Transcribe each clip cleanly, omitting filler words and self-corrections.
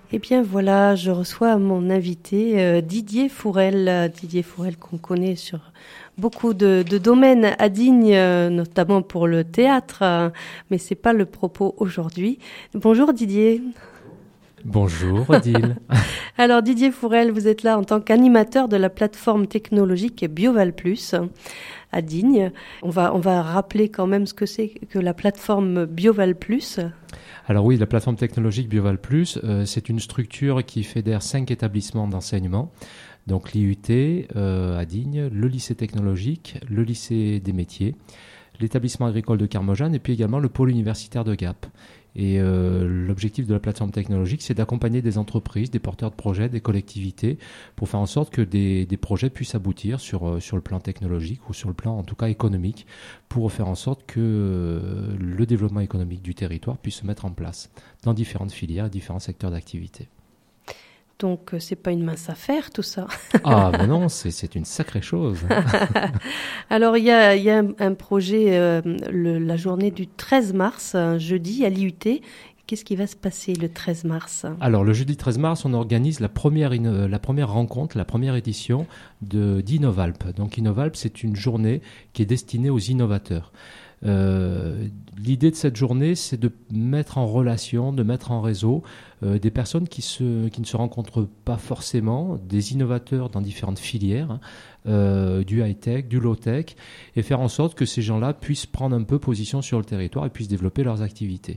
Eh bien voilà, je reçois mon invité Didier Fourel. Didier Fourel qu'on connaît sur beaucoup de domaines à Digne, notamment pour le théâtre, mais c'est pas le propos aujourd'hui. Bonjour Didier. Bonjour Odile. Alors Didier Fourel, vous êtes là en tant qu'animateur de la plateforme technologique Bioval Plus à Digne. On va rappeler quand même ce que c'est que la plateforme Bioval Plus. Alors oui, la plateforme technologique Bioval Plus, c'est une structure qui fédère 5 établissements d'enseignement. Donc l'IUT à Digne, le lycée technologique, le lycée des métiers, l'établissement agricole de Carmojane et puis également le pôle universitaire de Gap. Et l'objectif de la plateforme technologique, c'est d'accompagner des entreprises, des porteurs de projets, des collectivités, pour faire en sorte que des projets puissent aboutir sur le plan technologique ou sur le plan en tout cas économique, pour faire en sorte que le développement économique du territoire puisse se mettre en place dans différentes filières et différents secteurs d'activité. Donc, c'est pas une mince affaire, tout ça. Ah, ben non, c'est une sacrée chose. Alors, il y a un projet, la journée du 13 mars, jeudi, à l'IUT. Qu'est-ce qui va se passer le 13 mars ? Alors, le jeudi 13 mars, on organise la première rencontre, la première édition d'Innovalp. Donc, Innovalp, c'est une journée qui est destinée aux innovateurs. L'idée de cette journée, c'est de mettre en relation, de mettre en réseau des personnes qui ne se rencontrent pas forcément, des innovateurs dans différentes filières, du high-tech, du low-tech, et faire en sorte que ces gens-là puissent prendre un peu position sur le territoire et puissent développer leurs activités.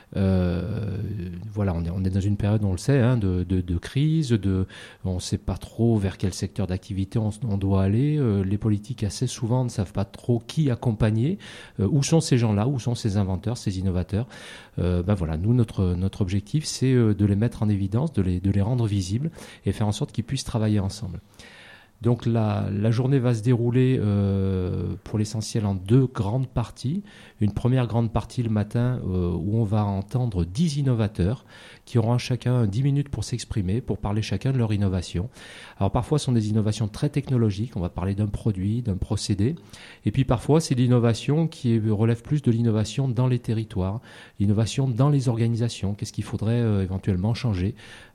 Voilà, on est dans une période, on le sait, de crise, on ne sait pas trop vers quel secteur d'activité on doit aller. Les politiques assez souvent ne savent pas trop qui accompagner. Où sont ces gens-là, où sont ces inventeurs, ces innovateurs. Voilà, nous notre objectif, c'est de les mettre en évidence, de les rendre visibles et faire en sorte qu'ils puissent travailler ensemble. Donc la journée va se dérouler pour l'essentiel en 2 grandes parties. Une première grande partie le matin où on va entendre 10 innovateurs qui auront chacun 10 minutes pour s'exprimer, pour parler chacun de leur innovation. Alors parfois ce sont des innovations très technologiques, on va parler d'un produit, d'un procédé. Et puis parfois c'est l'innovation qui relève plus de l'innovation dans les territoires, l'innovation dans les organisations, qu'est-ce qu'il faudrait éventuellement changer,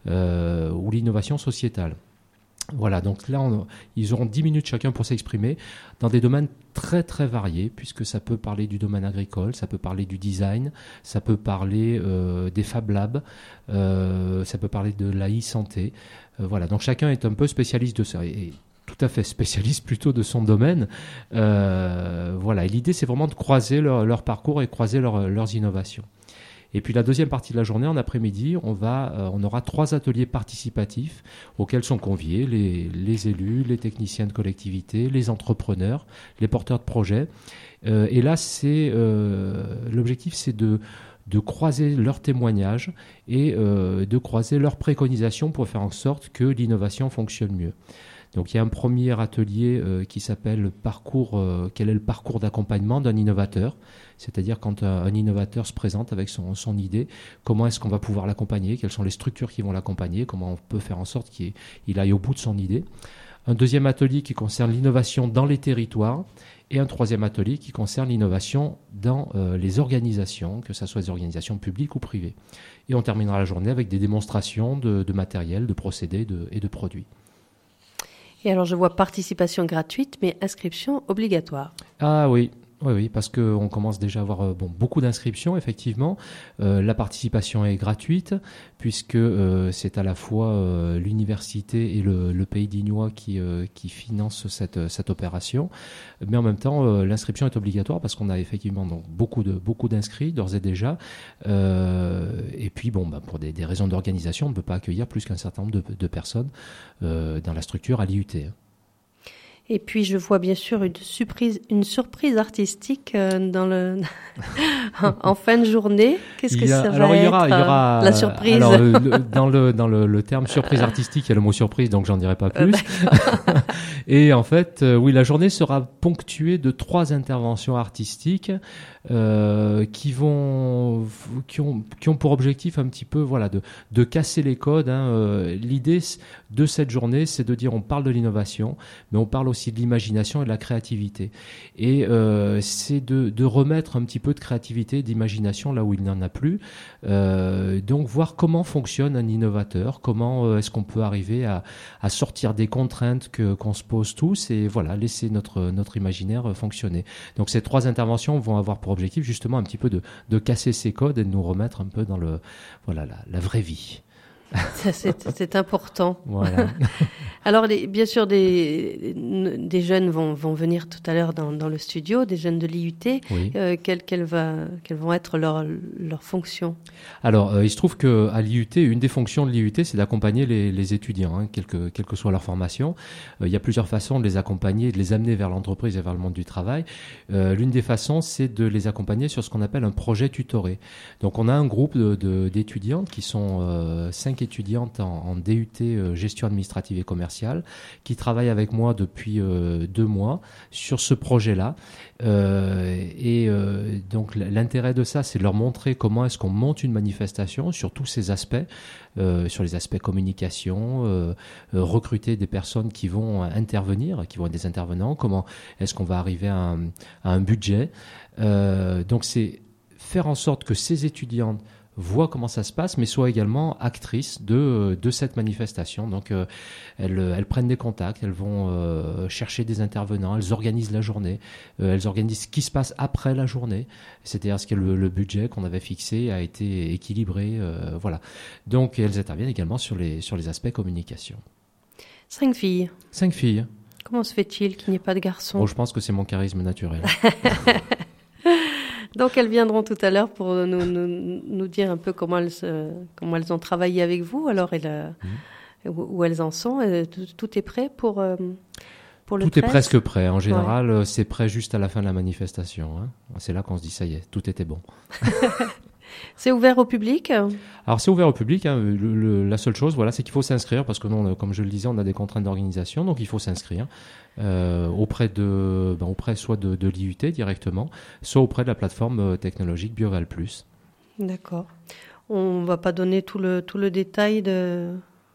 ou l'innovation sociétale. Voilà, donc là, ils auront 10 minutes chacun pour s'exprimer dans des domaines très très variés, puisque ça peut parler du domaine agricole, ça peut parler du design, ça peut parler des Fab Labs, ça peut parler de la e-santé. Voilà, donc chacun est un peu spécialiste de ça, et tout à fait spécialiste plutôt de son domaine. Voilà, et l'idée c'est vraiment de croiser leur parcours et croiser leurs innovations. Et puis la deuxième partie de la journée, en après-midi, on aura 3 ateliers participatifs auxquels sont conviés les élus, les techniciens de collectivité, les entrepreneurs, les porteurs de projets. Et là, l'objectif, c'est de croiser leurs témoignages et de croiser leurs préconisations pour faire en sorte que l'innovation fonctionne mieux. Donc il y a un premier atelier qui s'appelle quel est le parcours d'accompagnement d'un innovateur, c'est-à-dire quand un innovateur se présente avec son idée, comment est-ce qu'on va pouvoir l'accompagner, quelles sont les structures qui vont l'accompagner, comment on peut faire en sorte qu'il aille au bout de son idée. Un deuxième atelier qui concerne l'innovation dans les territoires et un troisième atelier qui concerne l'innovation dans les organisations, que ce soit des organisations publiques ou privées. Et on terminera la journée avec des démonstrations de matériel, de procédés et de produits. Et alors, je vois participation gratuite, mais inscription obligatoire. Ah oui. Oui, parce qu'on commence déjà à avoir beaucoup d'inscriptions, effectivement. La participation est gratuite, puisque c'est à la fois l'université et le pays dignois qui financent cette opération. Mais en même temps, l'inscription est obligatoire, parce qu'on a effectivement donc, beaucoup d'inscrits, d'ores et déjà. Et puis, pour des raisons d'organisation, on ne peut pas accueillir plus qu'un certain nombre de personnes dans la structure à l'IUT. Et puis, je vois bien sûr une surprise artistique en fin de journée. Qu'est-ce que ça va être la surprise? Alors, dans le terme surprise artistique, il y a le mot surprise, donc j'en dirai pas plus. Et en fait, oui, la journée sera ponctuée de 3 interventions artistiques qui ont pour objectif un petit peu de casser les codes. L'idée de cette journée, c'est de dire on parle de l'innovation, mais on parle aussi de l'imagination et de la créativité. Et c'est de remettre un petit peu de créativité, d'imagination là où il n'en a plus. Donc voir comment fonctionne un innovateur, comment est-ce qu'on peut arriver à sortir des contraintes qu'on se pose tous et laisser notre imaginaire fonctionner. Donc ces 3 interventions vont avoir pour objectif justement un petit peu de casser ces codes et de nous remettre un peu dans la vraie vie. Ça, c'est important. Voilà. Alors, bien sûr, des jeunes vont venir tout à l'heure dans le studio, des jeunes de l'IUT. Oui. Quelles vont être leurs fonctions? Alors, il se trouve qu'à l'IUT, une des fonctions de l'IUT, c'est d'accompagner les étudiants, quelle que soit leur formation. Il y a plusieurs façons de les accompagner, de les amener vers l'entreprise et vers le monde du travail. L'une des façons, c'est de les accompagner sur ce qu'on appelle un projet tutoré. Donc, on a un groupe d'étudiantes qui sont 5 étudiantes en DUT gestion administrative et commerciale qui travaillent avec moi depuis 2 mois sur ce projet-là. Donc l'intérêt de ça, c'est de leur montrer comment est-ce qu'on monte une manifestation sur tous ces aspects, sur les aspects communication, recruter des personnes qui vont intervenir, qui vont être des intervenants, comment est-ce qu'on va arriver à un budget. Donc c'est faire en sorte que ces étudiantes voient comment ça se passe, mais soient également actrices de cette manifestation. Donc, elles prennent des contacts, elles vont chercher des intervenants, elles organisent la journée, elles organisent ce qui se passe après la journée, c'est-à-dire ce que le budget qu'on avait fixé a été équilibré, voilà. Donc, elles interviennent également sur les aspects communication. 5 filles. 5 filles. Comment se fait-il qu'il n'y ait pas de garçons? Bon, je pense que c'est mon charisme naturel. Donc, elles viendront tout à l'heure pour nous dire un peu comment elles ont travaillé avec vous. Alors, où elles en sont. Tout est prêt pour le 13 ? Tout est presque prêt. En général, c'est prêt juste à la fin de la manifestation. C'est là qu'on se dit, ça y est, tout était bon. C'est ouvert au public ? Alors, c'est ouvert au public. La seule chose, c'est qu'il faut s'inscrire parce que nous, comme je le disais, on a des contraintes d'organisation, donc il faut s'inscrire auprès soit de l'IUT directement, soit auprès de la plateforme technologique Bioval+. D'accord. On ne va pas donner tout le détail des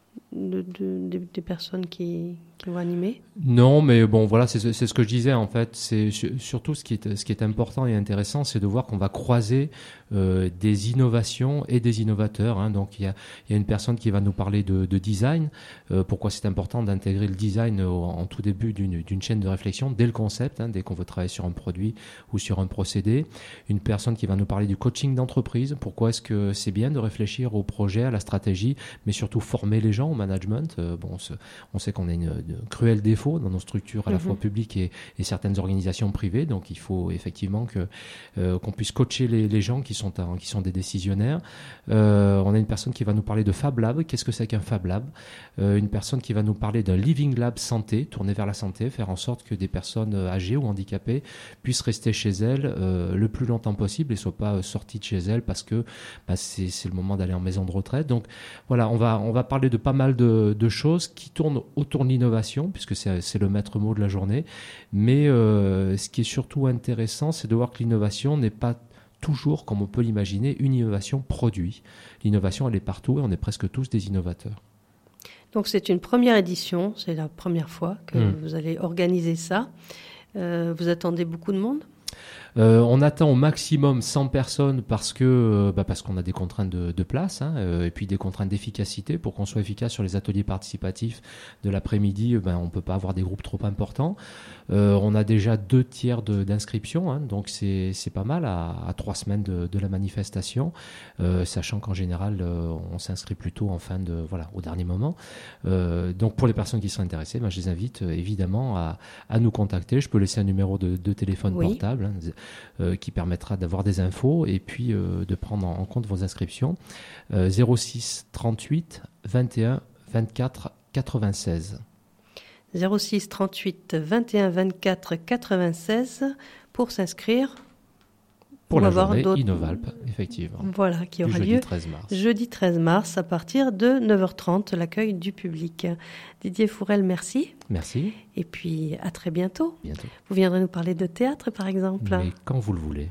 personnes qui vont animer? Non, mais bon, c'est ce que je disais en fait. C'est surtout ce qui est important et intéressant, c'est de voir qu'on va croiser des innovations et des innovateurs. Donc il y a une personne qui va nous parler de design. Pourquoi c'est important d'intégrer le design en tout début d'une chaîne de réflexion dès le concept, dès qu'on veut travailler sur un produit ou sur un procédé. Une personne qui va nous parler du coaching d'entreprise. Pourquoi est-ce que c'est bien de réfléchir au projet, à la stratégie, mais surtout former les gens au management. On sait qu'on a une cruel défaut dans nos structures à la fois publiques et certaines organisations privées. Donc il faut effectivement qu'on puisse coacher les gens qui sont des décisionnaires. On a une personne qui va nous parler de Fab Lab. Qu'est-ce que c'est qu'un Fab Lab? Une personne qui va nous parler d'un Living Lab santé, tourné vers la santé, faire en sorte que des personnes âgées ou handicapées puissent rester chez elles le plus longtemps possible et soient pas sorties de chez elles parce que c'est le moment d'aller en maison de retraite. Donc voilà, on va parler de pas mal de choses qui tournent autour de l'innovation, puisque c'est le maître mot de la journée. Mais ce qui est surtout intéressant, c'est de voir que l'innovation n'est pas toujours, comme on peut l'imaginer, une innovation produit. L'innovation, elle est partout et on est presque tous des innovateurs. Donc c'est une première édition, c'est la première fois que vous allez organiser ça. Vous attendez beaucoup de monde ? On attend au maximum 100 personnes parce qu'on a des contraintes de place et puis des contraintes d'efficacité. Pour qu'on soit efficace sur les ateliers participatifs de l'après-midi, on peut pas avoir des groupes trop importants. On a déjà 2/3 d'inscription, donc c'est pas mal à 3 semaines de la manifestation, sachant qu'en général on s'inscrit plutôt en au dernier moment. Donc pour les personnes qui sont intéressées, je les invite évidemment à nous contacter. Je peux laisser un numéro de téléphone portable qui permettra d'avoir des infos et puis de prendre en compte vos inscriptions. 06 38 21 24 96. 06 38 21 24 96 pour s'inscrire. Pour la avoir journée d'autres- Innovalp, effectivement. Voilà, qui Du aura jeudi lieu 13 mars. jeudi 13 mars à partir de 9h30, l'accueil du public. Didier Fourel, merci. Merci. Et puis à très bientôt. Bientôt. Vous viendrez nous parler de théâtre, par exemple. Mais quand vous le voulez.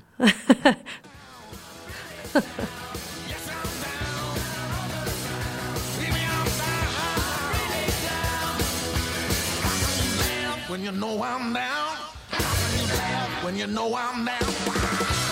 When you know I'm down, when you know I'm down.